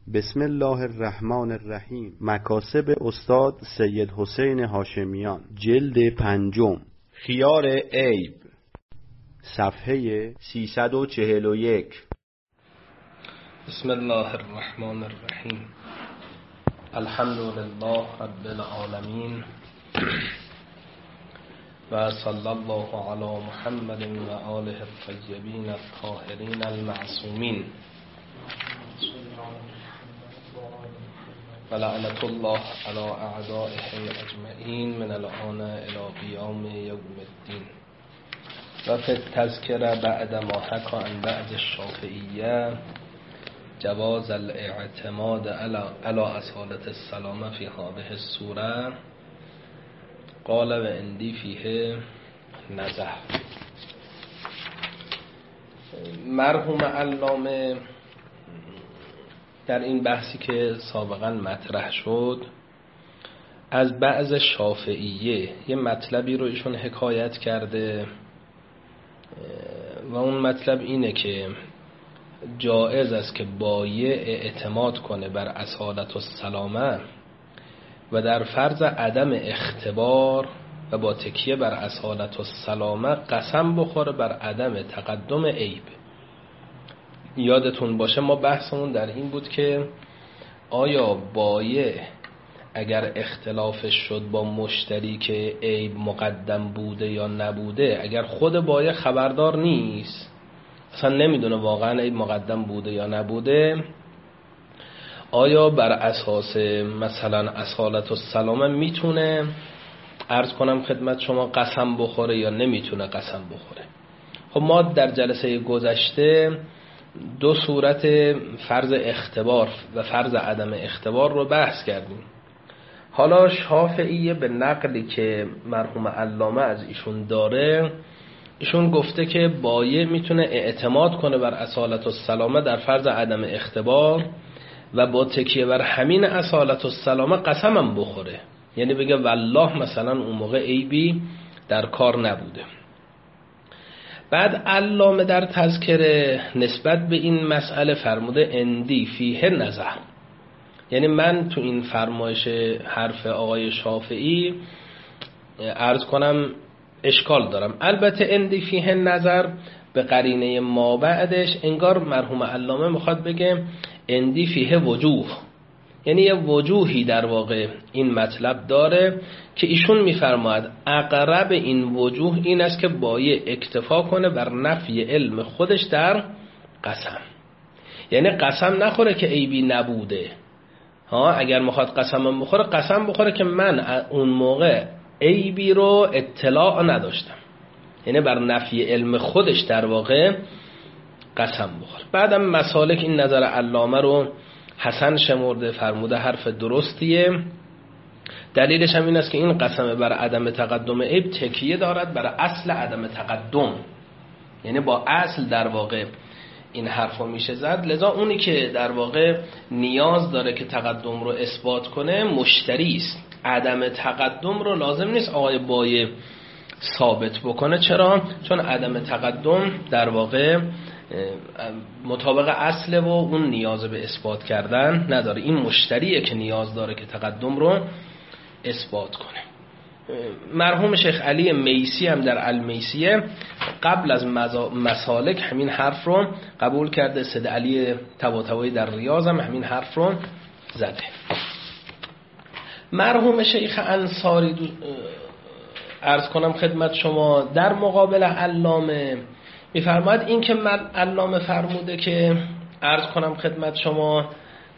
بسم الله الرحمن الرحیم. مکاسب استاد سید حسین هاشمیان، جلد 5، خیار عیب، صفحه 341. بسم الله الرحمن الرحیم. الحمد لله رب العالمین و صلی الله علی محمد و آله الطیبین الطاهرین المعصومین و لعنت الله علی اعدائه اجمعین من الآن الی قیام یوم الدین. و فی التذکره بعد ما حکی عن بعض الشافعیه جواز الاعتماد على اصالة السلامه فی هذه الصوره قال و اندی فیه نظر. مرحوم علامه در این بحثی که سابقا مطرح شد از بعض شافعیه یه مطلبی رو ایشون حکایت کرده و اون مطلب اینه که جایز است که بایع اعتماد کنه بر اصالت السلامه و در فرض عدم اختبار و با تکیه بر اصالت السلامه قسم بخوره بر عدم تقدم عیب. یادتون باشه ما بحثمون در این بود که آیا بایع اگر اختلافش شد با مشتری که عیب مقدم بوده یا نبوده، اگر خود بایع خبردار نیست، اصلا نمیدونه واقعا عیب مقدم بوده یا نبوده، آیا بر اساس مثلا اصالت السلامه میتونه عرض کنم خدمت شما قسم بخوره یا نمیتونه قسم بخوره؟ خب ما در جلسه گذشته دو صورت فرض اختبار و فرض عدم اختبار رو بحث کردیم. حالا شافعیه به نقلی که مرحوم علامه از ایشون داره، ایشون گفته که بایع میتونه اعتماد کنه بر اصالت السلامه در فرض عدم اختبار و با تکیه بر همین اصالت السلامه قسمم بخوره، یعنی بگه والله مثلا اون موقع عیبی در کار نبوده. بعد علامه در تذکره نسبت به این مسئله فرموده اندی فیه نظر، یعنی من تو این فرمایش حرف آقای شافعی عرض کنم اشکال دارم. البته اندی فیه نظر به قرینه ما بعدش انگار مرحوم علامه میخواد بگه اندی فیه وجوه، یعنی یه وجوهی در واقع این مطلب داره که ایشون میفرماید اقرب این وجوه این است که بایع اکتفا کنه بر نفی علم خودش در قسم، یعنی قسم نخوره که عیبی نبوده. اگر میخواد قسم بخوره، قسم بخوره که من اون موقع عیبی رو اطلاع نداشتم، یعنی بر نفی علم خودش در واقع قسم بخوره. بعدم مسالک این نظر علامه رو حسن شمرده، فرموده حرف درستیه. دلیلش هم این است که این قسم بر عدم تقدم عیب تکیه دارد بر اصل عدم تقدم، یعنی با اصل در واقع این حرفو میشه زد. لذا اونی که در واقع نیاز داره که تقدم رو اثبات کنه مشتری است. عدم تقدم رو لازم نیست آقای بایع ثابت بکنه. چرا؟ چون عدم تقدم در واقع مطابق اصله و اون نیاز به اثبات کردن نداره. این مشتریه که نیاز داره که تقدم رو اثبات کنه. مرحوم شیخ علی میسی هم در المیسیه قبل از مسالک همین حرف رو قبول کرده. سید علی طباطبایی در ریاض هم همین حرف رو زده. مرحوم شیخ انصاری عرض کنم خدمت شما در مقابل علامه میفرماید این که من علامه فرموده که عرض کنم خدمت شما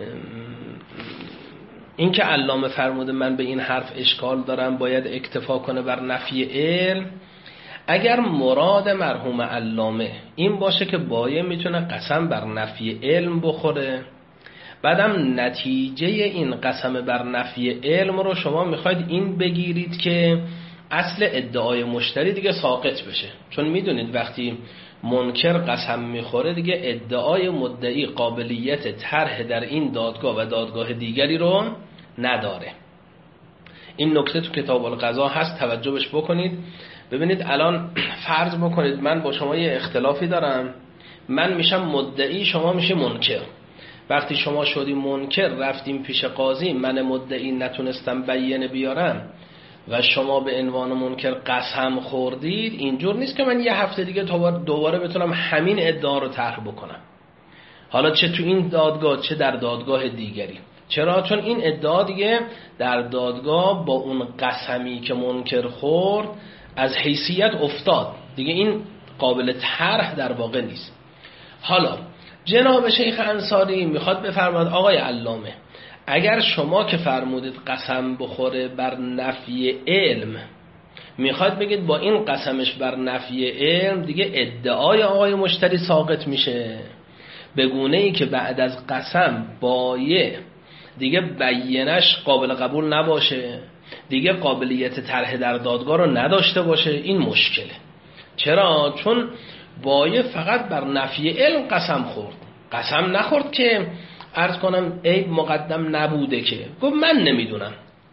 این که علامه فرموده من به این حرف اشکال دارم باید اکتفا کنه بر نفی علم، اگر مراد مرحوم علامه این باشه که بایع میتونه قسم بر نفی علم بخوره، بعدم نتیجه این قسم بر نفی علم رو شما میخواید این بگیرید که اصل ادعای مشتری دیگه ساقط بشه، چون میدونید وقتی منکر قسم میخوره دیگه ادعای مدعی قابلیت طرح در این دادگاه و دادگاه دیگری رو نداره. این نکته تو کتاب القضا هست، توجه بهش بکنید. ببینید الان فرض بکنید من با شما یه اختلافی دارم، من میشم مدعی، شما میشه منکر. وقتی شما شدی منکر رفتیم پیش قاضی، من مدعی نتونستم بیانه بیارم و شما به عنوان منکر قسم خوردید، اینجور نیست که من یه هفته دیگه دوباره بتونم همین ادعا رو طرح بکنم، حالا چه تو این دادگاه چه در دادگاه دیگری. چرا؟ چون این ادعا دیگه در دادگاه با اون قسمی که منکر خورد از حیثیت افتاد دیگه، این قابل طرح در واقع نیست. حالا جناب شیخ انصاری میخواد بفرماید آقای علامه، اگر شما که فرمودید قسم بخوره بر نفی علم، میخواد بگید با این قسمش بر نفی علم دیگه ادعای آقای مشتری ساقط میشه، به گونه ای که بعد از قسم بایع دیگه بیانش قابل قبول نباشه، دیگه قابلیت طرح در دادگاه رو نداشته باشه. این مشکله. چرا؟ چون بایع فقط بر نفی علم قسم خورد، قسم نخورد که عرض کنم عیب مقدم نبوده، که گفت من نمیدونم.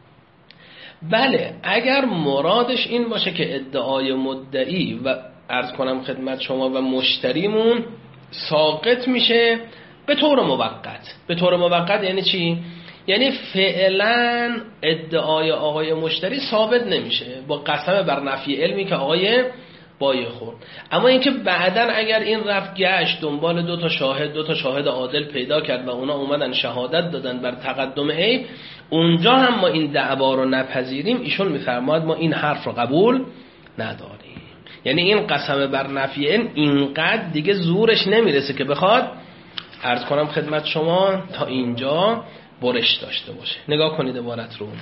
بله اگر مرادش این باشه که ادعای مدعی و عرض کنم خدمت شما و مشتریمون ساقط میشه به طور موقت. به طور موقت یعنی چی؟ یعنی فعلا ادعای آقای مشتری ثابت نمیشه با قسم بر نفی علمی که آقای بایع خورد. اما اینکه بعداً اگر این رفت گشت دنبال دو تا شاهد عادل پیدا کرد و اونا اومدن شهادت دادن بر تقدم عیب، اونجا هم ما این دعوا رو نپذیریم. ایشون میفرماید ما این حرف رو قبول نداریم. یعنی این قسم بر نفی علم اینقدر دیگه زورش نمیرسه که بخواد عرض کنم خدمت شما تا اینجا برش داشته باشه. نگاه کنید عبارت رو.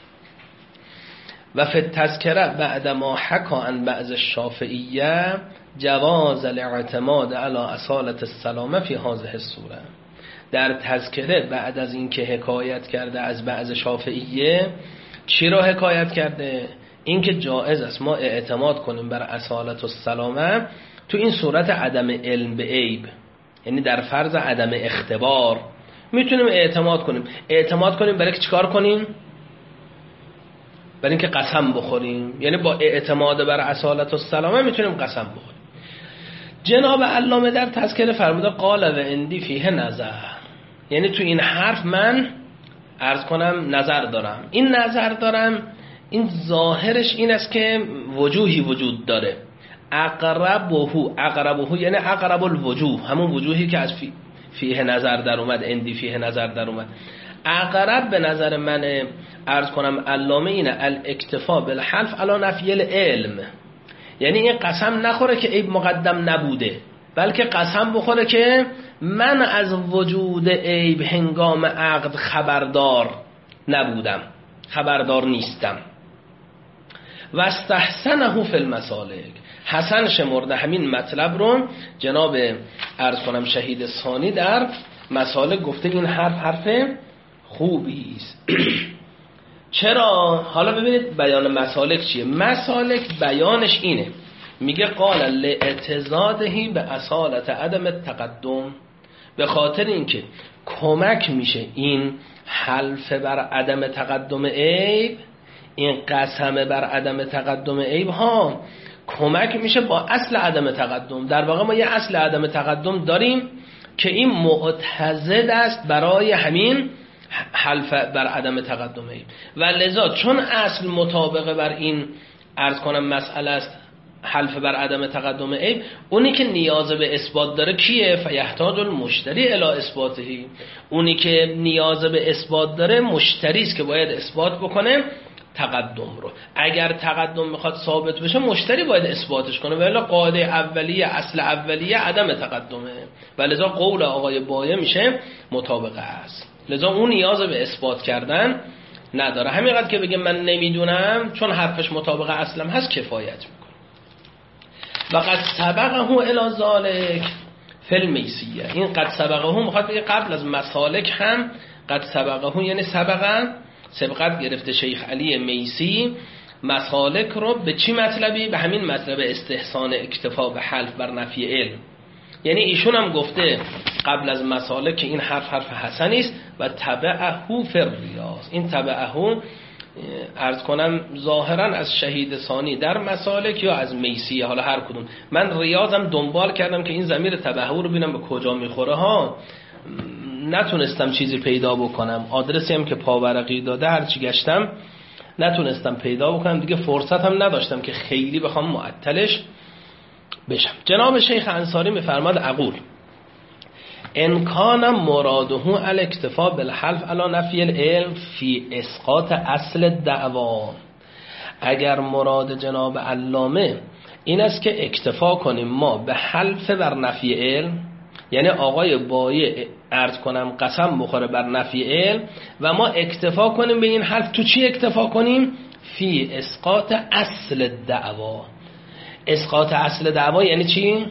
و فی التذکره بعد ما حکا عن بعض الشافعیه جواز الاعتماد علی اصالة السلامه فی هذه الصوره. در تذکره بعد از این که حکایت کرده از بعض شافعیه، چی را حکایت کرده؟ این که جایز است ما اعتماد کنیم بر اصالة السلامه تو این صورت عدم علم به عیب، یعنی در فرض عدم اختبار میتونیم اعتماد کنیم. اعتماد کنیم برای که چیکار کنیم؟ برای اینکه قسم بخوریم. یعنی با اعتماد بر اصالة السلامه میتونیم قسم بخوریم. جناب علامه در تذکره فرموده قال و اندی فیه نظر، یعنی تو این حرف من عرض کنم نظر دارم. این نظر دارم این ظاهرش این است که وجوهی وجود داره. اقربه یعنی اقرب الوجوه، همون وجوهی که از فیه نظر در اومد، اندی فیه نظر در اومد. اقرب به نظر من عرض کنم علامه اینه الاکتفا بالحلف علی نفی العلم، یعنی این قسم نخوره که عیب مقدم نبوده، بلکه قسم بخوره که من از وجود عیب هنگام عقد خبردار نبودم، خبردار نیستم. و استحسنه فی المسالک، حسن شمرده همین مطلب رو جناب عرض کنم شهید ثانی در مسالک گفته این حرف خوبی است. چرا؟ حالا ببینید بیان مسالک چیه. مسالک بیانش اینه، میگه قال لاعتزادهی به اصالت عدم التقدم، به خاطر اینکه کمک میشه این حلف بر عدم تقدم عیب، این قسم بر عدم تقدم عیب ها کمک میشه با اصل عدم تقدم. در واقع ما یه اصل عدم تقدم داریم که این معتضد است برای همین حلف بر عدم تقدم عیب، و لذا چون اصل مطابقه بر این عرض کنم مسئله است حلف بر عدم تقدم عیب، اونی که نیاز به اثبات داره کیه؟ فیحتاج المشتری الی اثباتهی، اونی که نیاز به اثبات داره مشتری است که باید اثبات بکنه تقدم رو. اگر تقدم میخواد ثابت بشه مشتری باید اثباتش کنه، ولی قاعده اولیه اصل اولیه عدم تقدمه، ولذا قول آقای بایع میشه مطابقه است. لذا اون نیاز به اثبات کردن نداره، همینقدر که بگه من نمیدونم چون حرفش مطابقه اصلم هست کفایت میکنه. و قد سبقه الی ذلک فی المیسیه، این قد سبقه میخواد بگه قبل از مسالک هم قد سبقه، یعنی سبقت گرفته شیخ علی میسی مسالک رو به چی مطلبی؟ به همین مطلب استحسان اکتفا به حلف بر نفی علم. یعنی ایشون هم گفته قبل از مسالک که این حرف حسنی است و تبعه فی الریاض. این تبعه عرض کنم ظاهرا از شهید ثانی در مسالک یا از میسی، حالا هر کدوم. من ریاضم دنبال کردم که این ضمیر تبعه رو ببینم به کجا میخوره ها، نتونستم چیزی پیدا بکنم، آدرسی هم که پاورقی داده هرچی گشتم نتونستم پیدا بکنم، دیگه فرصت هم نداشتم که خیلی بخوام معطلش بشم. جناب شیخ انصاری میفرماد اقول ان کان مراده الاکتفاء بالحلف علی نفی العلم فی اسقاط اصل الدعوا، اگر مراد جناب علامه این است که اکتفا کنیم ما به حلف بر نفی علم، یعنی آقای بایع عرض کنم قسم بخوره بر نفی علم و ما اکتفا کنیم به این حلف، تو چی اکتفا کنیم؟ فی اسقاط اصل الدعوا. اسقاط اصل دعوا یعنی چی؟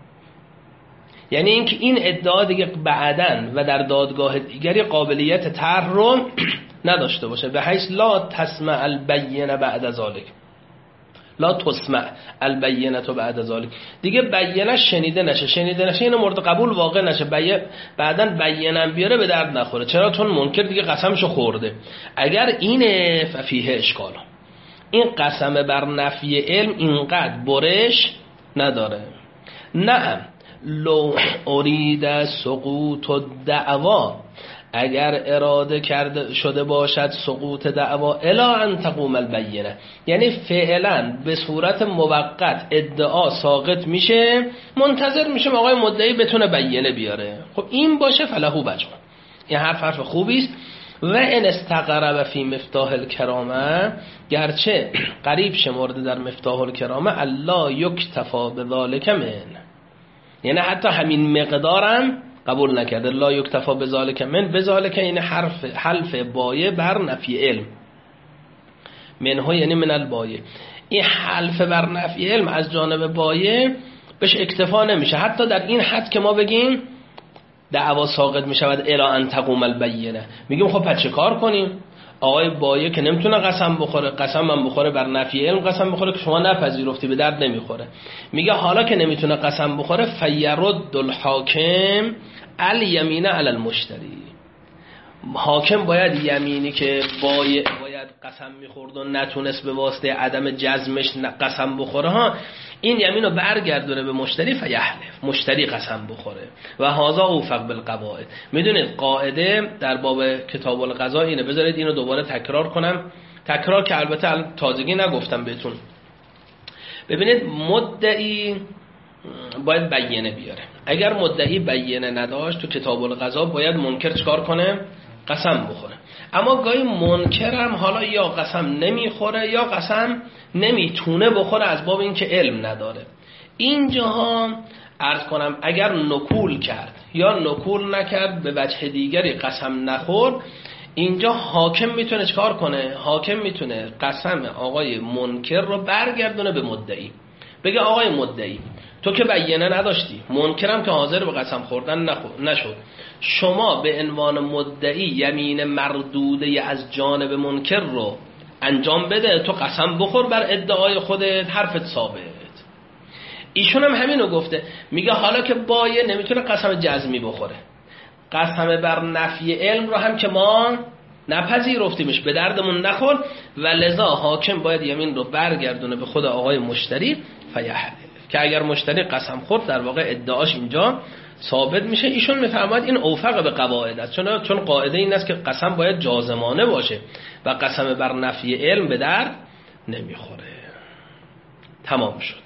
یعنی اینکه این ادعا دیگه بعداً و در دادگاه دیگری قابلیت طرح رو نداشته باشه، به حیث لا تسمع البینه بعد ذالک، لا تسمع البینه بعد ذالک، دیگه بینه شنیده نشه اینو مورد قبول واقع نشه، بعداً بینه بیاره به درد نخوره. چرا؟ چون منکر دیگه قسمشو خورده. اگر اینه ففیه اشکال، این قسم بر نفی علم اینقدر برش نداره. نه لو ارید سقوط الدعوا، اگر اراده کرده شده باشد سقوط دعوا الا ان تقوم البینه، یعنی فعلا به صورت موقت ادعا ساقط میشه، منتظر میشه آقای مدعی بتونه بینه بیاره. خب این باشه فلهو بجا، این حرف خوبی است. و ان استقرب فی مفتاح الکرامه، گرچه قریب شمرده در مفتاح الکرامه الله یکتفا بذالک من، یعنی حتی همین مقدارم قبول نکرده. لا یکتفا بذالک من، بذالک این حلف بایع بر نفی علم، منه یعنی من البایع، این حلف بر نفی علم از جانب بایع بهش اکتفا نمیشه، حتی در این حد که ما بگیم دعوا ساقط میشود الا ان تقوم البینه. میگیم خب پس چه کار کنیم؟ آقای بایع که نمیتونه قسم بخوره، قسم هم بخوره بر نفی علم قسم بخوره که شما نپذیرفتی، به درد نمیخوره. میگه حالا که نمیتونه قسم بخوره فیرد الحاکم الیمین علی المشتری، حاکم باید یمینی که بایع باید قسم میخورد و نتونست به واسطه عدم جزمش قسم بخوره ها، این یمین رو برگردونه به مشتری فیحلف، مشتری قسم بخوره. و هذا اوفق بالقواعد. میدونید قاعده در باب کتاب القضا اینه، بذارید اینو دوباره تکرار کنم، تکرار که البته تازگی نگفتم بهتون. ببینید مدعی باید بینه بیاره، اگر مدعی بینه نداشت تو کتاب القضا باید منکر چکار کنه؟ قسم بخوره. اما گاهی منکرم حالا یا قسم نمیخوره یا قسم نمیتونه بخوره از باب اینکه علم نداره. اینجاها عرض کنم اگر نکول کرد یا نکول نکرد به وجه دیگری قسم نخورد، اینجا حاکم میتونه چکار کنه؟ حاکم میتونه قسم آقای منکر رو برگردونه به مدعی، بگه آقای مدعی تو که بینه نداشتی، منکرم که حاضر به قسم خوردن نشد، شما به عنوان مدعی یمین مردوده از جانب منکر رو انجام بده، تو قسم بخور بر ادعای خودت، حرفت ثابت. ایشون هم همینو گفته، میگه حالا که بایع نمیتونه قسم جزمی بخوره، قسم بر نفی علم رو هم که ما نپذیرفتیمش، به دردمون نخور، و لذا حاکم باید یمین رو برگردونه به خود آقای مشتری فیحلف، که اگر مشتری قسم خورد در واقع ادعاش اینجا ثابت میشه. ایشون میفرماید این اوفق به قواعد است، چون قاعده این است که قسم باید جازمانه باشه و قسم بر نفی علم به درد نمیخوره. تمام شد.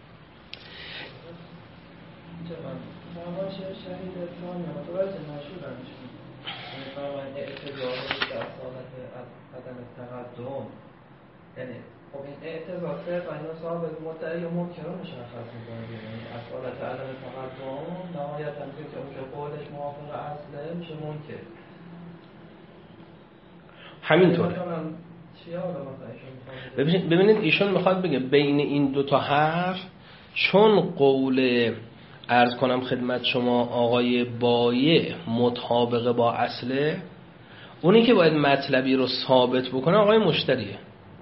خب این اعتراض صرفا اینا ثابت مدعی و منکر رو مشخص می‌کنه، یعنی اصالت عدم تقدم نهایتاً که اون که قولش موافق اصله میشه منکر. همینطوره. ببینید ایشون میخواد بگه بین این دو تا حرف، چون قول عرض کنم خدمت شما آقای بایع مطابق با اصله، اونی که باید مطلبی رو ثابت بکنه آقای مشتریه.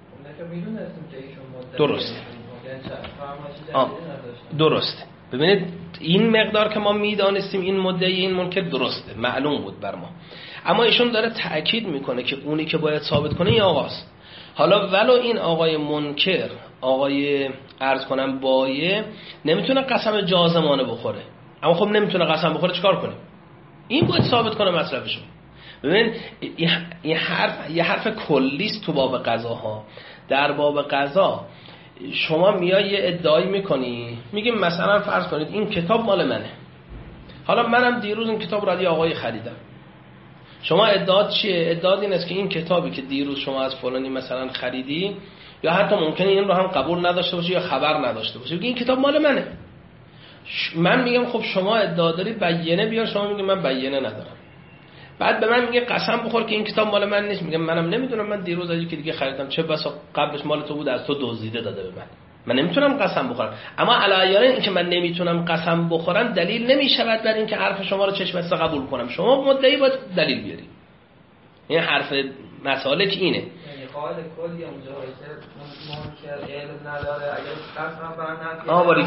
درسته. ببینید این مقدار که ما میدانستیم این مدعی این منکر درسته، معلوم بود بر ما، اما ایشون داره تأکید میکنه که اونی که باید ثابت کنه این آقاست. حالا ولو این آقای منکر، آقای عرض کنم بایع نمیتونه قسم جازمانه بخوره، اما خب نمیتونه قسم بخوره چیکار کنیم؟ این باید ثابت کنه مطلبشو. ببین یه حرف کلیست تو باب قضاها. در باب قضا شما میای یه ادعایی میکنی، میگیم مثلا فرض کنید این کتاب مال منه، حالا منم دیروز این کتاب رو از یه آقای خریدم. شما ادعات چیه؟ ادعات این است که این کتابی که دیروز شما از فلانی مثلا خریدی، یا حتی ممکنه این رو هم قبول نداشته باشی یا خبر نداشته باشی، این کتاب مال منه. من میگم خب شما ادعا داری بینه بیار، شما میگی من بینه ندارم. بعد به من میگه قسم بخور که این کتاب مال من نیست. میگم منم نمیدونم، من دیروز از یکی دیگه خریدم، چه بسا قبلش مال تو بود، از تو دزدیده داده به من نمیتونم قسم بخورم. اما علایان این که من نمیتونم قسم بخورم دلیل نمیشود بر این که حرف شما رو چشم بسته قبول کنم. شما مدعی باید دلیل بیاری. این حرف مسالک اینه. یعنی قاعده کلی اونجا منکر علم نداره، اگر قسم بر نفی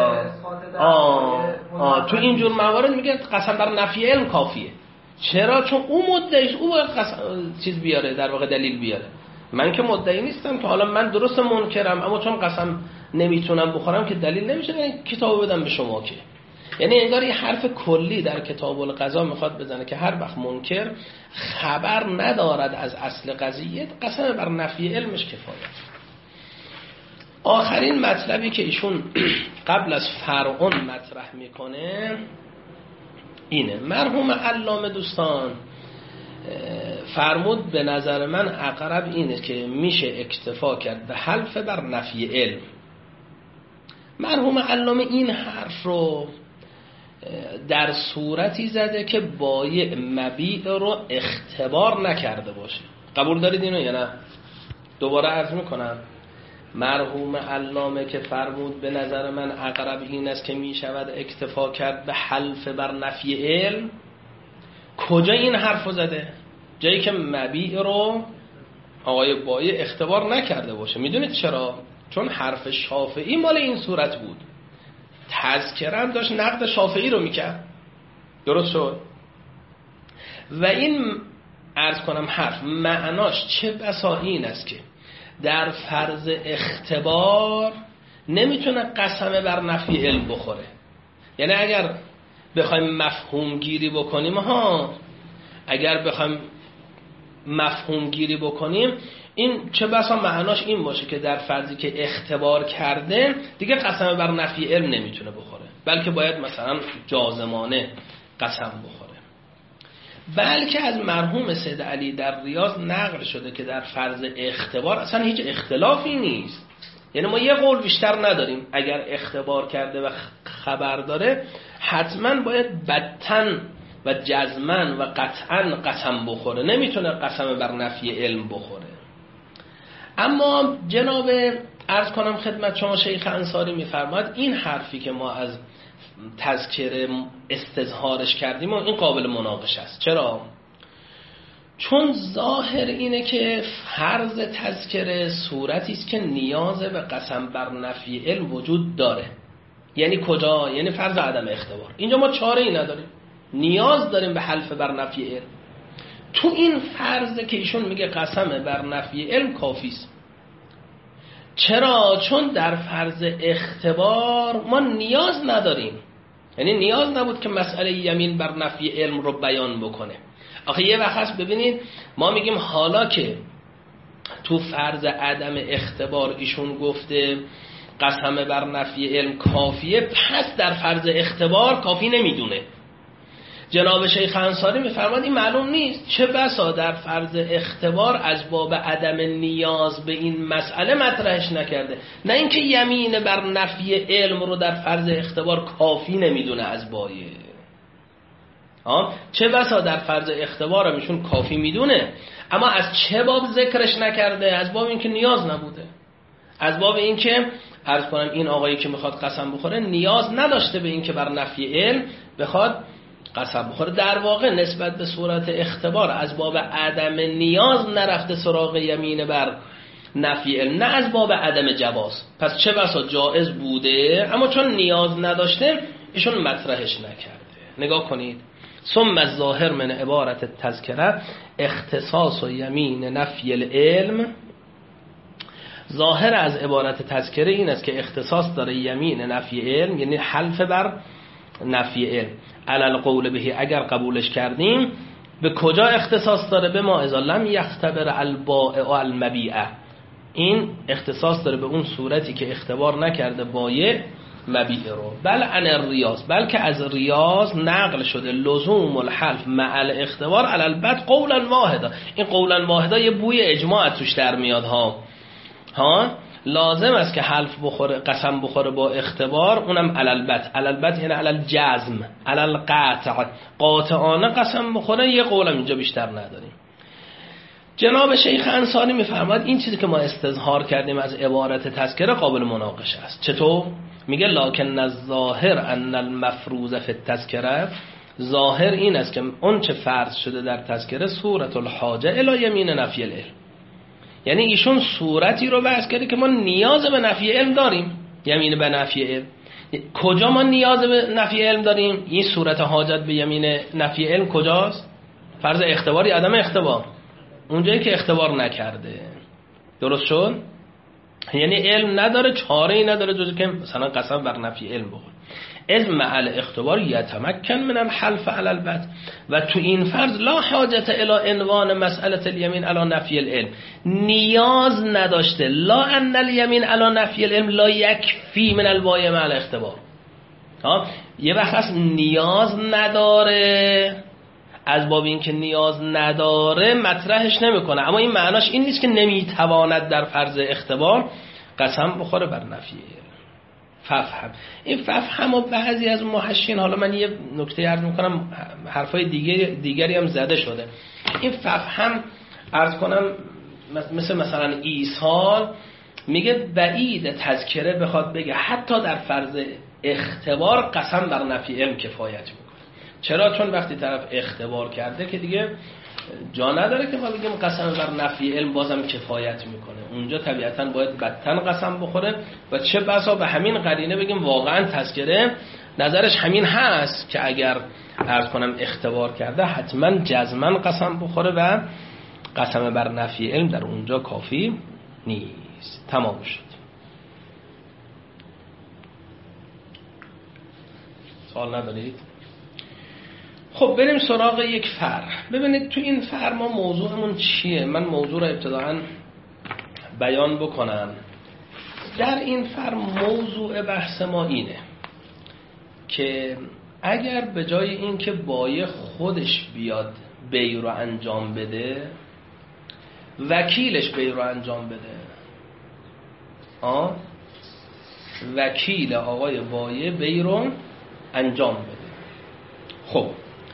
باریکلا تو اینجور موارد میگه قسم بر نفی علم کافیه. چرا؟ چون اون مدعیش او باید چیز بیاره، در واقع دلیل بیاره. من که مدعی نیستم که حالا من درست منکرم، اما چون قسم نمیتونم بخورم که دلیل نمیشه این کتابو بدم به شما که. یعنی انگار یه حرف کلی در کتاب القضا میخواد بزنه که هر وقت منکر خبر ندارد از اصل قضیه، قسم بر نفی علمش کفایت. آخرین مطلبی که ایشون قبل از فرعون مطرح میکنه اینه. مرحوم علامه دوستان فرمود به نظر من اقرب اینه که میشه اکتفا کرد به حلف بر نفی علم. مرحوم علامه این حرف رو در صورتی زده که بایع مبیع رو اختبار نکرده باشه. قبول دارید اینو یا نه؟ دوباره عرض میکنم. مرحوم علامه که فرمود به نظر من اقرب این است که می شود اکتفا کرد به حلف بر نفی علم، کجا این حرف رو زده؟ جایی که مبیع رو آقای بایع اختبار نکرده باشه. میدونید چرا؟ چون حرف شافعی مال این صورت بود. تذکره هم داشت نقد شافعی رو میکرد. درست شد؟ و این عرض کنم حرف معناش چه بسا این است که در فرض اختبار نمیتونه قسم بر نفی علم بخوره. یعنی اگر بخوایم مفهوم گیری بکنیم اگر بخوایم مفهوم گیری بکنیم این چه بسا معناش این باشه که در فرضی که اختبار کرده دیگه قسم بر نفی علم نمیتونه بخوره، بلکه باید مثلا جازمانه قسم بخوره. بلکه از مرحوم سید علی در ریاض نقل شده که در فرض اختبار اصلا هیچ اختلافی نیست. یعنی ما یه قول بیشتر نداریم. اگر اختبار کرده و خبر داره حتما باید بتن و جزمن و قطعا قسم بخوره، نمیتونه قسم بر نفی علم بخوره. اما جناب عرض کنم خدمت شما شیخ انصاری میفرماید این حرفی که ما از تذکره استظهارش کردیم و این قابل مناقشه است. چرا؟ چون ظاهر اینه که فرض تذکره صورتی است که نیاز به قسم بر نفی علم وجود داره. یعنی کجا؟ یعنی فرض عدم اختبار. اینجا ما چاره ای نداریم، نیاز داریم به حلف بر نفی علم. تو این فرض که ایشون میگه قسم بر نفی علم کافی است. چرا؟ چون در فرض اختبار ما نیاز نداریم. یعنی نیاز نبود که مسئله یمین بر نفی علم رو بیان بکنه. آخه یه وقت هست ببینید ما میگیم حالا که تو فرض عدم اختبار ایشون گفته قسم بر نفی علم کافیه، پس در فرض اختبار کافی نمیدونه. جناب شیخ انصاری میفرماد این معلوم نیست، چه بسا در فرض اختبار از باب عدم نیاز به این مسئله مطرحش نکرده، نه اینکه یمین بر نفی علم رو در فرض اختبار کافی نمیدونه از بایه. چه بسا در فرض اختبار هم ایشون کافی میدونه، اما از چه باب ذکرش نکرده؟ از باب اینکه نیاز نبوده، از باب اینکه عرض کنم این آقایی که میخواد قسم بخوره نیاز نداشته به اینکه بر نفی علم بخواد قسم بخوره. در واقع نسبت به صورت اختبار از باب عدم نیاز نرفته سراغ یمین بر نفی علم، نه از باب عدم جواز. پس چه بسا جائز بوده اما چون نیاز نداشته ایشون مطرحش نکرده. نگاه کنید. ثم الظاهر من عبارت تذکره اختصاص و یمین نفی العلم. ظاهر از عبارت تذکره این است که اختصاص داره یمین نفی علم، یعنی حلف بر نفی علم علل قول بهی اگر قبولش کردیم به کجا اختصاص داره؟ به ما اذا لم یختبر البائع المبیعه. این اختصاص داره به اون صورتی که اختبار نکرده بایع مبیع رو. بل عن الریاض، بلکه از ریاض نقل شده لزوم الحلف مع الاختبار علی البت قولا واحدا. این قولا واحدا یه بوی اجماع توش در میاد ها لازم است که حلف بخوره، قسم بخوره با اختبار، اونم علی البت. علی البت یعنی علی الجزم، علی القطع، قاطعانه قسم بخوره. یه قولم اینجا بیشتر نداریم. جناب شیخ انصاری میفرماد این چیزی که ما استظهار کردیم از عبارت تذکره قابل مناقشه است. چطور؟ میگه لکن الظاهر ان المفروض فی التذکره، ظاهر این است که اون چه فرض شده در تذکره صورت الحاجه الی یمین نفی العلم، یعنی ایشون صورتی رو بحث کرده که ما نیاز به نفی علم داریم. یمین به نفی علم، کجا ما نیاز به نفی علم داریم؟ این صورت حاجت به یمین نفی علم کجاست؟ فرض اختبار یا عدم اختبار؟ اونجایی که اختبار نکرده. درست شد؟ یعنی علم نداره، چاره‌ای نداره جز که مثلا قسم بر نفی علم بخوره. علم مع الاختبار یتمکن من الحلف علی البت، و تو این فرض لا حاجت الی عنوان مسئله الیمین علی نفی العلم، نیاز نداشته. لا ان الیمین علی نفی العلم لا یکفی من البایع مع الاختبار. یه وقت هست نیاز نداره، از باب این که نیاز نداره مطرحش نمیکنه، اما این معناش این نیست که نمیتواند در فرض اختبار قسم بخوره بر نفی. ففهم، این ففهم و بعضی از محشین، حالا من یه نکته عرض میکنم، حرفای دیگری هم زده شده. این ففهم عرض کنم مثلا ایصال میگه بعید تذکره بخواد بگه حتی در فرض اختبار قسم بر نفی علم کفایت میکنه. چرا؟ چون وقتی طرف اختبار کرده که دیگه جا نداره که ما بگیم قسم بر نفی علم بازم کفایت میکنه. اونجا طبیعتاً باید بدتن قسم بخوره و چه بسا به همین قرینه بگیم واقعاً تذکره نظرش همین هست که اگر عرض کنم اختبار کرده حتما جزماً قسم بخوره و قسم بر نفی علم در اونجا کافی نیست. تمام شد. سوال ندارید؟ خب بریم سراغ یک فرع. ببینید تو این فرع ما موضوعمون چیه؟ من موضوع رو ابتداعاً بیان بکنم. در این فرع موضوع بحث ما اینه که اگر به جای این که بایع خودش بیاد بیع رو انجام بده، وکیلش بیع رو انجام بده، وکیل آقای بایع بیع رو انجام بده. خب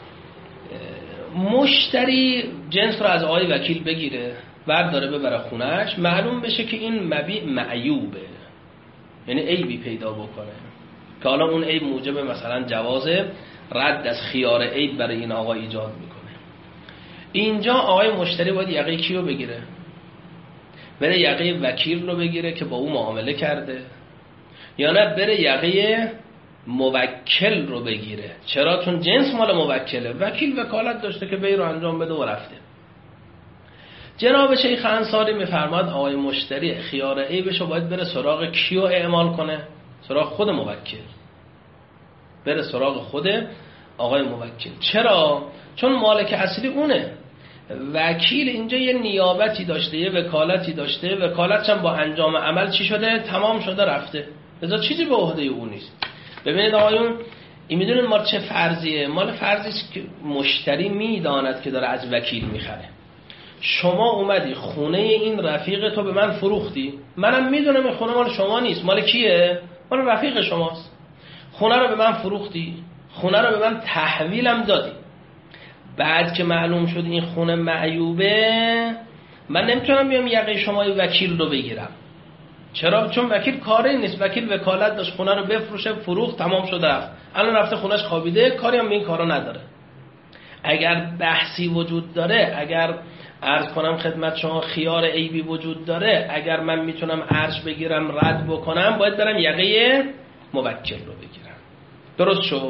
مشتری جنس رو از آقای وکیل بگیره، برداره ببره خونهش، معلوم بشه که این مبیع معیوبه، یعنی عیبی پیدا بکنه که حالا اون عیب موجب مثلا جواز رد از خیار عیب برای این آقا ایجاد میکنه. اینجا آقای مشتری باید یقه کیو بگیره؟ بره یقه وکیل رو بگیره که با او معامله کرده، یا نه بره یقه موکل رو بگیره؟ چرا؟ چون جنس مال موکله، وکیل وکالت داشته که بیع رو انجام بده و رفته. جناب شیخ انصاری میفرماد آقای مشتری خیار عیبش رو باید بره سراغ کیو اعمال کنه؟ سراغ خود موکل. بره سراغ خود آقای موکل. چرا؟ چون مالک اصلی اونه. وکیل اینجا یه نیابتی داشته، یه وکالتی داشته، وکالتش هم با انجام عمل چی شده؟ تمام شده، رفته. لذا چیزی به عهده او نیست. ببینید آقایون، این میدونید مال چه فرضیه؟ مال فرضی است که مشتری میداند که داره از وکیل میخره. شما اومدی خونه این رفیق تو به من فروختی، منم میدونم این خونه مال شما نیست، مال کیه؟ مال رفیق شماست. خونه رو به من فروختی، خونه رو به من تحویلم دادی، بعد که معلوم شد این خونه معیوبه، من نمیتونم بیام یقه شما وکیل رو بگیرم. چرا؟ چون وکیل کاری نیست، وکیل وکالت داشت خونه رو بفروشه، فروخت، تمام شد، رفت، الان رفته خونش خوابیده، کاری هم به این کارا نداره. اگر بحثی وجود داره، اگر عرض کنم خدمت شما خیار عیبی وجود داره، اگر من میتونم ارج بگیرم رد بکنم، باید برم یقه موکل رو بگیرم. درست شد؟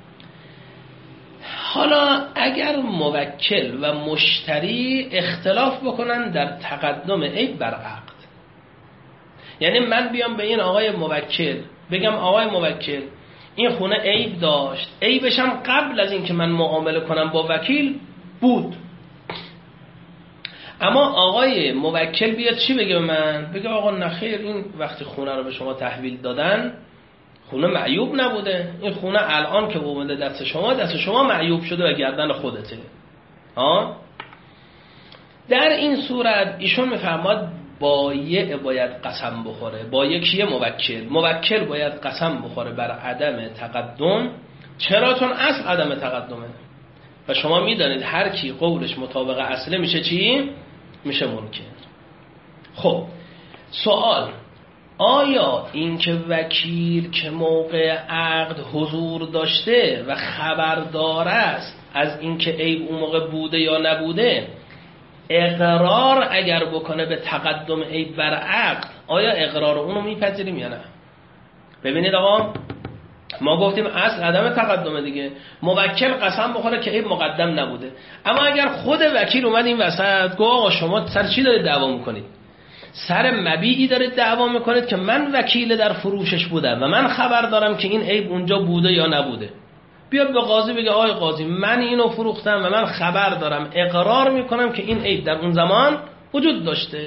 حالا اگر موکل و مشتری اختلاف بکنن در تقدم عیب بر عقد، یعنی من بیام به این آقای موکل بگم آقای موکل این خونه عیب داشت، عیبش هم قبل از این که من معامله کنم با وکیل بود. اما آقای موکل بیاد چی بگه به من؟ بگه آقا نخیر، این وقتی خونه رو به شما تحویل دادن خونه معیوب نبوده، این خونه الان که اومده دست شما معیوب شده و گردن خودته. در این صورت ایشون میفرماد بایع باید قسم بخوره. بایع کیه؟ موکل باید قسم بخوره بر عدم تقدم. چرا؟ چون اصل عدم تقدمه و شما میدانید هر کی قولش مطابق اصله میشه چی؟ میشه منکر. خب سوال، آیا این که وکیل که موقع عقد حضور داشته و خبردار است از این که عیب اون موقع بوده یا نبوده، اقرار اگر بکنه به تقدم عیب بر عقد، آیا اقرار اونو میپذیریم یا نه؟ ببینید آقا، ما گفتیم اصل عدم تقدمه دیگه، موکل قسم بخوره که عیب مقدم نبوده. اما اگر خود وکیل اومد این وسط گفت آقا شما سر چی دارید دعوا میکنید؟ سر مبیعی دارید دعوا میکنید که من وکیل در فروشش بودم و من خبر دارم که این عیب اونجا بوده یا نبوده. بیاد به قاضی بگه آقای قاضی من اینو فروختم و من خبر دارم، اقرار میکنم که این عیب در اون زمان وجود داشته.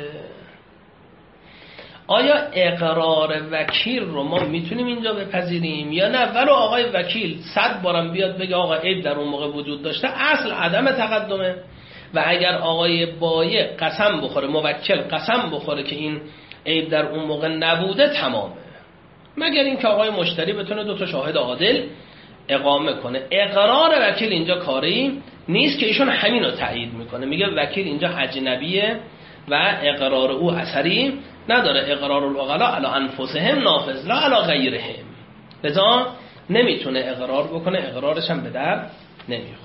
آیا اقرار وکیل رو ما میتونیم اینجا بپذیریم یا نه؟ ولو آقای وکیل 100 بارم بیاد بگه آقا عیب در اون موقع وجود داشته، اصل عدم تقدمه. و اگر آقای بایع قسم بخوره، موکل قسم بخوره که این عیب در اون موقع نبوده، تمامه. مگر اینکه آقای مشتری بتونه 2 تا شاهد عادل اقامه کنه. اقرار وکیل اینجا کاری نیست که ایشون همین رو تایید میکنه، میگه وکیل اینجا اجنبیه و اقرار او اثری نداره. اقرار العقلاء علی انفسهم نافذ لا علی غیرهم، لذا نمیتونه اقرار بکنه، اقرارش هم به در نمیخوره.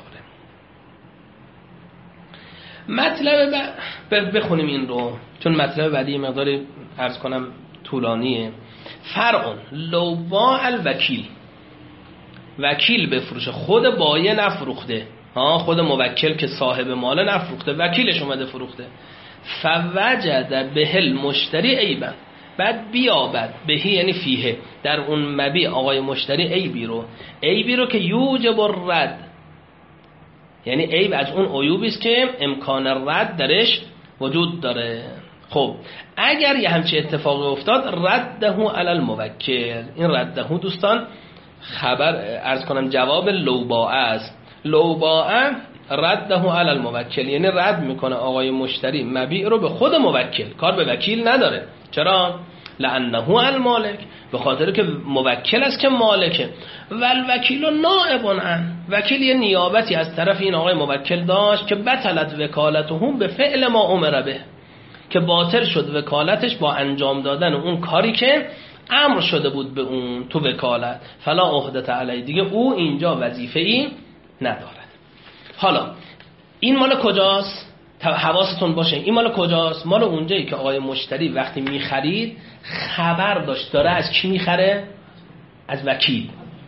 مطلب بخونیم این رو چون مطلب بعدی مقداری عرض کنم طولانیه. فرع لو باع الوکیل، وکیل بفروشه، خود بایع نفروخته، خود موکل که صاحب مال نفروخته، وکیلش اومده فروخته. فوجد به المشتری عیبا، بعد بیابد بهی یعنی فیه، در اون مبیع آقای مشتری عیبی رو که یوجب الرد، یعنی عیب از اون عیوبی است که امکان رد درش وجود داره. خب اگر یه همچه اتفاقی افتاد، رده علی الموکل، این رده دوستان خبر عرض کنم جواب لوباء است. لوباء رده علی الموکل، یعنی رد میکنه آقای مشتری مبیع رو به خود موکل، کار به وکیل نداره. چرا؟ لانه المالک، به خاطر که موکل است که مالکه. والوکیل نائب عنه، وکیل یه نیابتی از طرف این آقای موکل داشت که بطلت وکالتهم به فعل ما امر به، که باطل شد وکالتش با انجام دادن اون کاری که امر شده بود به اون تو وکالت. فلا عهدت علی، دیگه او اینجا وظیفه ای ندارد. حالا این مال کجاست؟ حواستون باشه این مال کجاست؟ مال اونجایی که آقای مشتری وقتی میخرید خبر داشت داره از کی میخره؟ از وکیل.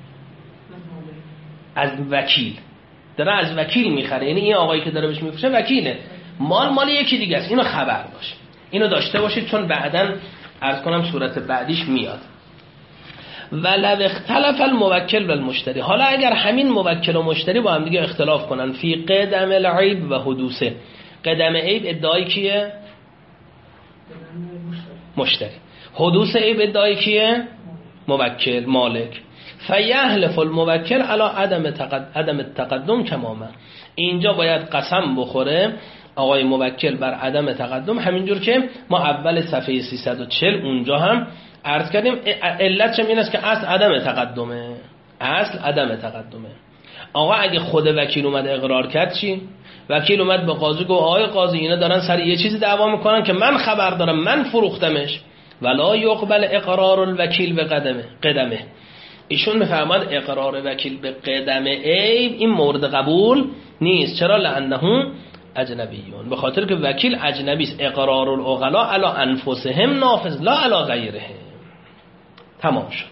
از وکیل داره از وکیل میخره، یعنی این آقایی که داره بهش میفروشه وکیله. مال یکی دیگه است، اینو خبر باشه، اینو داشته باشید چون بعداً عرض کنم صورت بعدیش میاد. ولو اختلف الموکل و المشتری، حالا اگر همین موکل و مشتری با هم دیگه اختلاف کنن فی قدم العیب و حدوثه، قدم عیب ادعای کیه؟ مشتری. حدوث عیب ادعای کیه؟ موکل مالک. فیحلف الموکل علی عدم التقدم کماما، اینجا باید قسم بخوره آقای موکل بر عدم تقدم، همینجور که ما اول صفحه 340 اونجا هم عرض کردیم. علت چم این است که اصل عدم تقدمه، اصل عدم تقدمه. آقا اگه خود وکیل اومد اقرار کرد چی؟ وکیل اومد به قاضی گفت آقای قاضی اینا دارن سر یه چیزی دعوا میکنن که من خبر دارم، من فروختمش. ولا یقبل اقرار الوکیل به قدمه. ایشون میفرماد اقرار وکیل به قدم عیب این مورد قبول نیست. چرا؟ لانه اجنبیون، به خاطر که وکیل اجنبی است. اقرار العقلاء علی انفسهم نافذ لا علی غیرهم. تمام شد.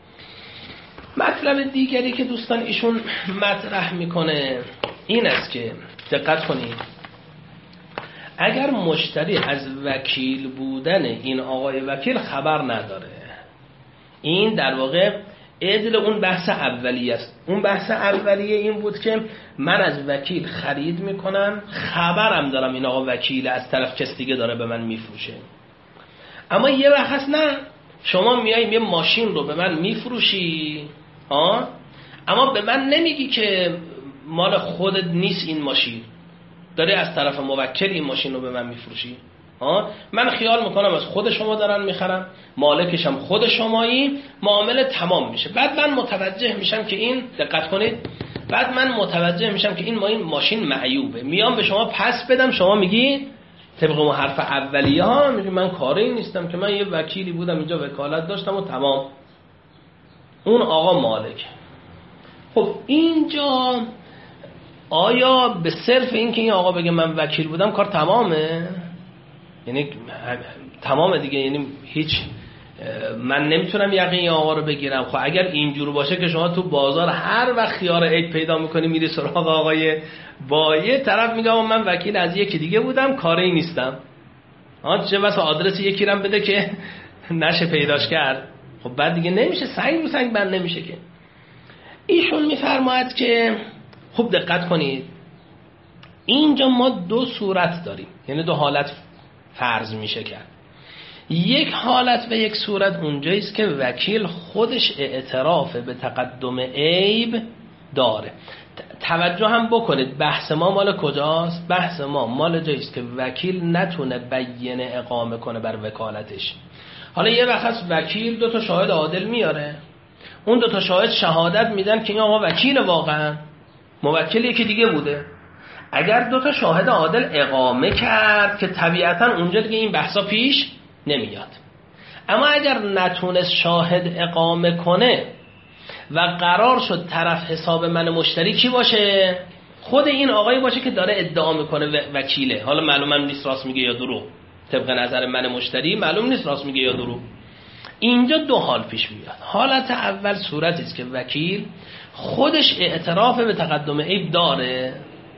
مطلب دیگری که دوستان ایشون مطرح میکنه این است که دقت کنید، اگر مشتری از وکیل بودن این آقای وکیل خبر نداره، این در واقع عدل اون بحث اولیه است. اون بحث اولیه این بود که من از وکیل خرید میکنم، خبرم دارم این آقا وکیل از طرف کس دیگه داره به من میفروشه. اما یه وقت هست نه، شما میای یه ماشین رو به من میفروشی اما به من نمیگی که مال خودت نیست این ماشین، داری از طرف موکل این ماشین رو به من میفروشی. من خیال میکنم از خود شما دارن میخرم، مالکشم خود شمایی، معامله تمام میشه. بعد من متوجه میشم که این، دقت کنید، بعد من متوجه میشم که این ماشین معیوبه، میام به شما پس بدم، شما میگی طبق اون حرف اولیه ها، میگی من کاری نیستم که من یه وکیلی بودم اینجا وکالت داشتم و تمام، اون آقا مالک. خب اینجا آیا به صرف این که این آقا بگه من وکیل بودم کار تمامه؟ یعنی تمامه دیگه، یعنی هیچ، من نمیتونم یقین این آقا رو بگیرم. خب اگر اینجور باشه که شما تو بازار هر وقت خیار عید پیدا میکنی میری سراغ آقای بایه، طرف میگه من وکیل از یکی دیگه بودم کاری نیستم، چه بس آدرس یکی رم بده که نشه پیداش کرد. خب بعد دیگه نمیشه، سنگ رو سنگ بند نمیشه که. ایشون میفرماید که خوب دقت کنید، اینجا ما دو صورت داریم، یعنی دو حالت فرض میشه کرد. یک حالت و یک صورت اونجاییست که وکیل خودش اعتراف به تقدم عیب داره. توجه هم بکنید، بحث ما مال کجاست؟ بحث ما مال جاییست که وکیل نتونه بیانه اقامه کنه بر وکالتش. حالا یه وقت وکیل دو تا شاهد عادل میاره، اون دو تا شاهد شهادت میدن که این آقا وکیل، واقعا موکل یکی دیگه بوده. اگر دو تا شاهد عادل اقامه کرد که طبیعتا اونجا دیگه این بحثا پیش نمیاد. اما اگر نتونست شاهد اقامه کنه و قرار شد طرف حساب من مشتری کی باشه؟ خود این آقایی باشه که داره ادعا میکنه وکیله. حالا معلومم نیست راست میگه یا دروغ، طبق نظر من مشتری معلوم نیست راست میگه یا دروغ. اینجا دو حال پیش میاد. حالت اول صورتی است که وکیل خودش اعتراف به تقدم عیب داره،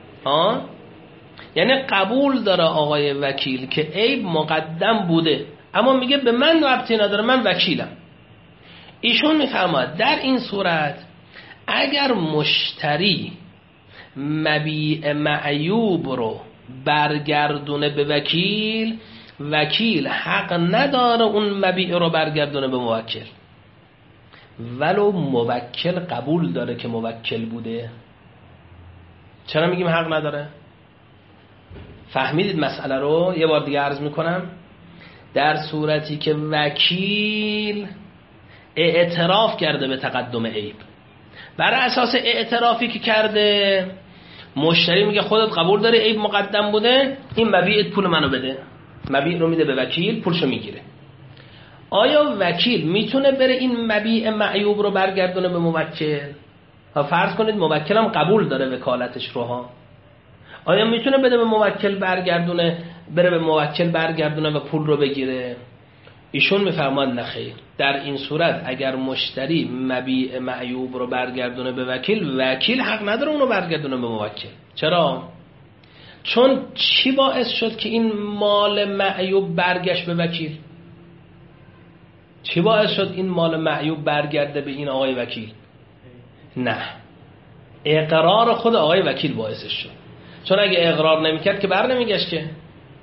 یعنی قبول داره آقای وکیل که عیب مقدم بوده، اما میگه به من ربطی نداره، من وکیلم. ایشون میفرماید در این صورت اگر مشتری مبیع معیوب رو برگردونه به وکیل، وکیل حق نداره اون مبیع رو برگردونه به موکل، ولو موکل قبول داره که موکل بوده. چرا میگیم حق نداره؟ فهمیدید مسئله رو؟ یه بار دیگه عرض میکنم. در صورتی که وکیل اعتراف کرده به تقدم عیب، بر اساس اعترافی که کرده مشتری میگه خودت قبول داری عیب مقدم بوده، این مبیعت پول منو بده، مبیع رو میده به وکیل، پولشو میگیره. آیا وکیل میتونه بره این مبیع معیوب رو برگردونه به موکل؟ فرض کنید موکلم قبول داره وکالتش رو ها، آیا میتونه بده به موکل برگردونه، بره به موکل برگردونه و پول رو بگیره؟ ایشون میفرماند نه خیر. در این صورت اگر مشتری مبیع معیوب رو برگردونه به وکیل، وکیل حق نداره اون رو برگردونه به موکل. چرا؟ چون چی باعث شد که این مال معیوب برگشت به وکیل؟ چی باعث شد این مال معیوب برگرده به این آقای وکیل؟ نه، اقرار خود آقای وکیل باعثش شد. چون اگه اقرار نمیکرد که بر نمیگشت که.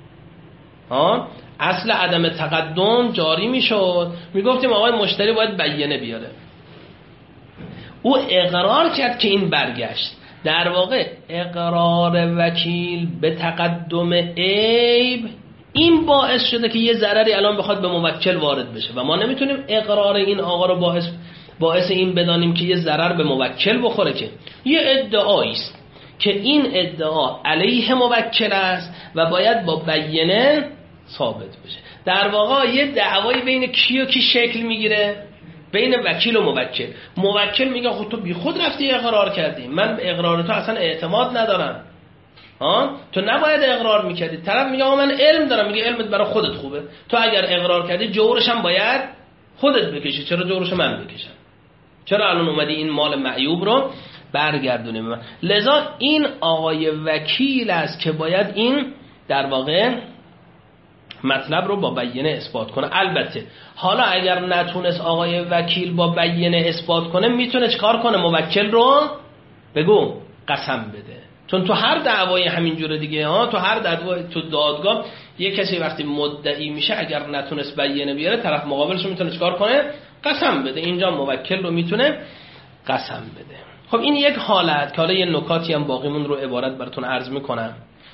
اصل عدم تقدم جاری میشد، میگفتیم آقای مشتری باید بیانه بیاره. او اقرار کرد که این برگشت. در واقع اقرار وکیل به تقدم عیب این باعث شده که یه ضرری الان بخواد به موکل وارد بشه و ما نمیتونیم اقرار این آقا رو باعث این بدانیم که یه ضرر به موکل بخوره، که یه ادعایی است که این ادعا علیه موکل است و باید با بیانه ثابت بشه. در واقع یه دعوایی بین کی و کی شکل میگیره؟ بین وکیل و موکل. موکل میگه خود تو بی خود رفتی اقرار کردی، من به اقرار تو اصلا اعتماد ندارم، تو نباید اقرار میکردی. طرف میگه من علم دارم، میگه علمت برای خودت خوبه، تو اگر اقرار کردی جورش هم باید خودت بکشی، چرا جورش من بکشم؟ چرا الان اومدی این مال معیوب رو برگردونی به من؟ لذا این آقای وکیل است که باید این در واقع مطلب رو با بیانه اثبات کنه. البته حالا اگر نتونست آقای وکیل با بیانه اثبات کنه، میتونه چکار کنه؟ موکل رو بگو قسم بده. چون تو هر دعوای همینجوره دیگه ها، تو هر دعوای تو دادگاه یه کسی وقتی مدعی میشه اگر نتونست بیانه بیاره، طرف مقابلش رو میتونه چکار کنه؟ قسم بده. اینجا موکل رو میتونه قسم بده. خب این یک حالت که حالا یه نکاتی هم باقیمون رو عبارت براتون عرض میکنم.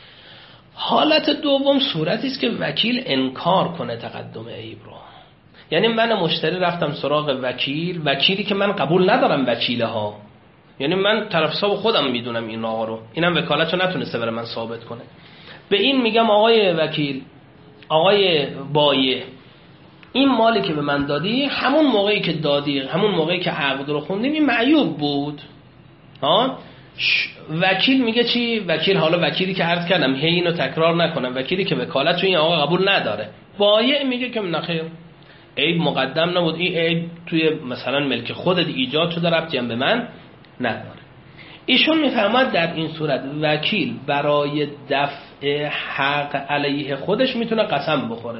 حالت دوم صورتی است که وکیل انکار کنه تقدم عیب رو. یعنی من مشتری رفتم سراغ وکیلی که من قبول ندارم وکیله ها، یعنی من طرف حساب خودم میدونم این آقا رو، اینم وکالتشو نتونسته برای من ثابت کنه. به این میگم آقای وکیل، آقای بایع، این مالی که به من دادی همون موقعی که دادی، همون موقعی که عقد رو خوندیم این معیوب بود ها. وکیل میگه چی؟ وکیل، حالا وکیلی که عرض کردم هی اینو تکرار نکنم، وکیلی که وکالتشو این آقا قبول نداره، بایع میگه که نخیر عیب مقدم نبود، این عیب توی مثلا ملک خودت ایجاد شده، ربطی هم به من نداره. ایشون میفرماد در این صورت وکیل برای دفع حق علیه خودش میتونه قسم بخوره،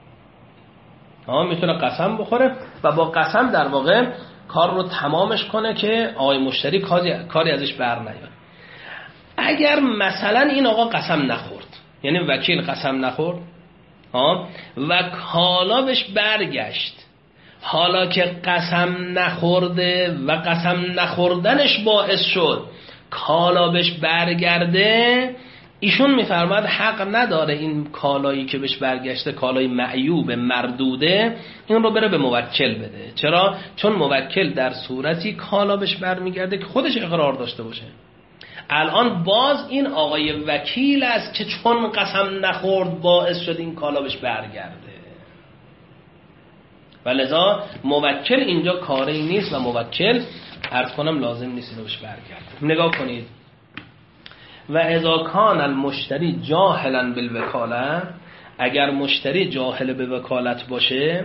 میتونه قسم بخوره و با قسم در واقع کار رو تمامش کنه که آقای مشتری کاری ازش بر نیاد. اگر مثلا این آقا قسم نخورد، یعنی وکیل قسم نخورد و کالا بهش برگشت، حالا که قسم نخورده و قسم نخوردنش باعث شد کالا بهش برگرده، ایشون میفرماد حق نداره این کالایی که بهش برگشته، کالای معیوب مردوده، این رو بره به موکل بده. چرا؟ چون موکل در صورتی کالا بهش برمیگرده که خودش اقرار داشته باشه. الان باز این آقای وکیل است که چون قسم نخورد باعث شد این کالا بهش برگرده، و لذا موکل اینجا کاری نیست و موکل عرض کنم لازم نیست اینو بهش برگرده. نگاه کنید، و اذا کان المشتری جاهلا بالوکاله، اگر مشتری جاهل به وکالت باشه،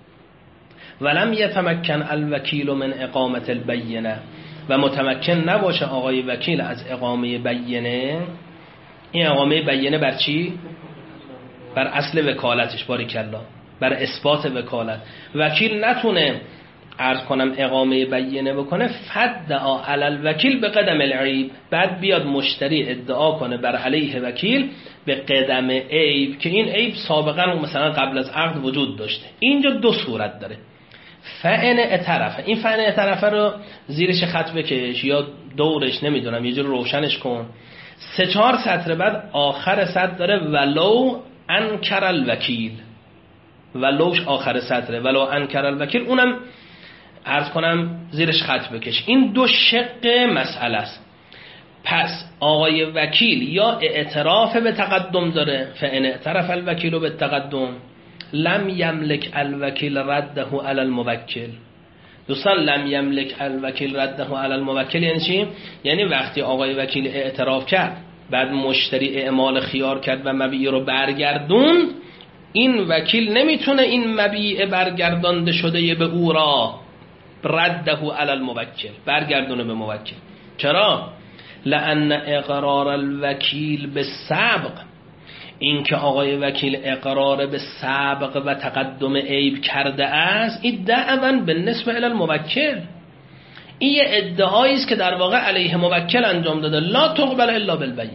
ولم یتمکن الوکیل من اقامه البینه، و متمکن نباشه آقای وکیل از اقامه بینه. این اقامه بینه بر چی؟ بر اصل وکالتش، باریکالله، بر اثبات وکالت. وکیل نتونه عرض کنم اقامه بینه بکنه، فدعا علی الوکیل به قدم العیب، بعد بیاد مشتری ادعا کنه بر علیه وکیل به قدم عیب که این عیب سابقا مثلا قبل از عقد وجود داشته. اینجا دو صورت داره. فعن اعترفه، این فعن اعترفه رو زیرش خط بکش یا دورش نمیدونم یه جور روشنش کن. 3-4 سطر بعد آخر سطر داره ولو انکر الوکیل، ولوش آخر سطره، ولو انکر الوکیل، اونم عرض کنم زیرش خط بکش. این دو شق مسئله است. پس آقای وکیل یا اعتراف به تقدم داره، فان اعترف الوکیل به تقدم لم یملک الوکیل رده علی الموکل. دوستان لم یملک الوکیل رده علی الموکل یعنی چی؟ یعنی وقتی آقای وکیل اعتراف کرد، بعد مشتری اعمال خیار کرد و مبیع رو برگردوند، این وکیل نمیتونه این مبیع برگردانده شده به او را رده علی الموکل برگردونه به موکل. چرا؟ لأن اقرار الوکیل به سبق، این که آقای وکیل اقرار به سبق و تقدم عیب کرده است، این دعوا بالنسبه الی الموکل، این یه ادعایی است که در واقع علیه موکل انجام داده، لا تقبل الا بالبینه.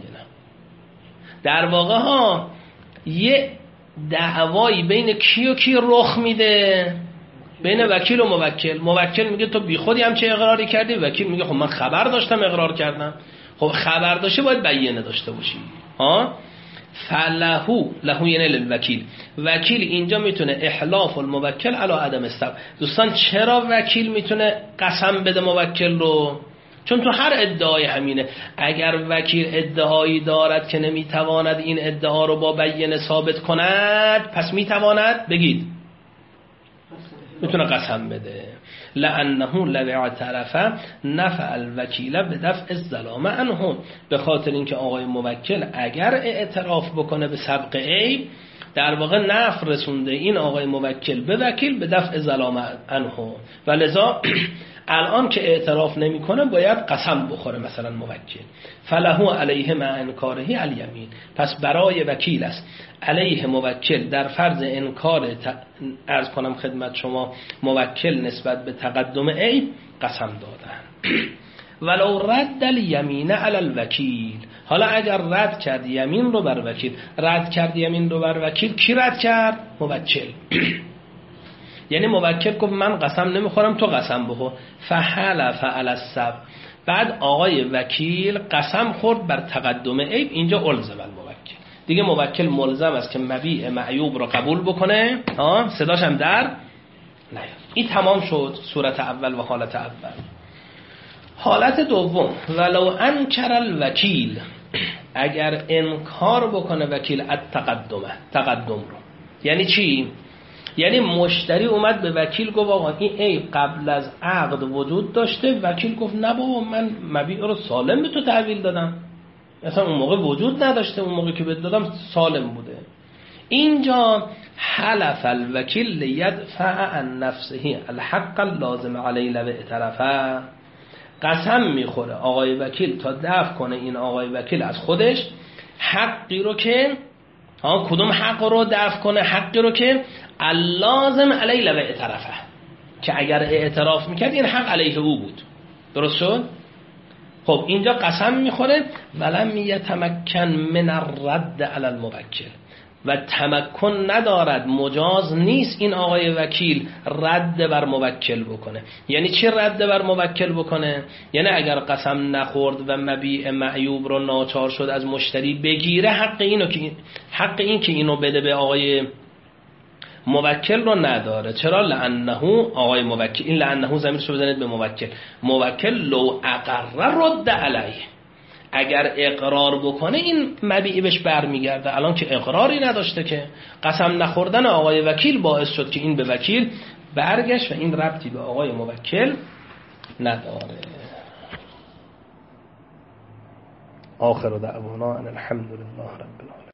در واقع ها یه دعوایی بین کی و کی رخ میده؟ بین وکیل و موکل. موکل میگه تو بی خودی هم چه اقراری کردی، وکیل میگه خب من خبر داشتم اقرار کردم. خب خبر داشته باید بیانه داشته باشی ها. له یعنی للوکیل، وکیل اینجا میتونه احلاف الموکل علی عدم السبب. دوستان چرا وکیل میتونه قسم بده موکل رو؟ چون تو هر ادعای همینه. اگر وکیل ادعایی دارد که نمیتواند این ادعا رو با بیانه ثابت کند، پس میتواند بگید میتونه قسم بده. لانه لو اعترف نفع الوکیل به دفع الظلام عنه، به خاطر اینکه آقای موکل اگر اعتراف بکنه به سبق عیب، در واقع نفع رسونده این آقای موکل به وکیل به دفع ظلام عنه و لذا الان که اعتراف نمیکنه باید قسم بخوره مثلا موکل. فله علیه مع انکاره الیمین، پس برای وکیل است علیه موکل در فرض انکار عرض کنم خدمت شما موکل نسبت به تقدم عیب قسم دادن. ولو رد الیمین علی الوکیل، حالا اگر رد کرد یمین رو بر وکیل، رد کرد یمین رو بر وکیل، کی رد کرد؟ موکل. یعنی موکل گفت من قسم نمیخورم تو قسم بخور، فحلف علی السبق، بعد آقای وکیل قسم خورد بر تقدم عیب، اینجا الزم الموکل، دیگه موکل ملزم است که مبیع معیوب رو قبول بکنه، صداش هم در نیاد. این تمام شد صورت اول و حالت اول. حالت دوم، ولو انکر الوکیل، اگر انکار بکنه وکیل تقدم رو، یعنی چی؟ یعنی مشتری اومد به وکیل گفت آقا این عیب قبل از عقد وجود داشته، وکیل گفت نه بابا من مبیع رو سالم به تو تحویل دادم، مثلا اون موقع وجود نداشته، اون موقع که بهت دادم سالم بوده. اینجا حلف الوکیل لیدفع عن نفسه الحق اللازم علیه لو اعترفه، قسم میخوره آقای وکیل تا دفع کنه این آقای وکیل از خودش حقی رو که کدوم حق رو دفع کنه؟ حقی رو که اللازم علیه لو اعترفه، که اگر اعتراف میکرد این حق علیه او بود. درست شد؟ خب اینجا قسم میخوره ولم یتمکن من الرد علی الموکل، و تمکن ندارد، مجاز نیست این آقای وکیل رد بر موکل بکنه. یعنی چی رد بر موکل بکنه؟ یعنی اگر قسم نخورد و مبیع معیوب رو ناچار شد از مشتری بگیره، حق این که اینو بده به آقای موکل رو نداره. چرا؟ لانه آقای موکل، این لانه ضمیرش رو بزنید به موکل، موکل لو اقرر رد علیه، اگر اقرار بکنه این مبیع بهش برمیگرده. الان که اقراری نداشته، که قسم نخوردن آقای وکیل باعث شد که این به وکیل برگشت و این ربطی به آقای موکل نداره. آخر دعوانا ان الحمد لله رب العالمین.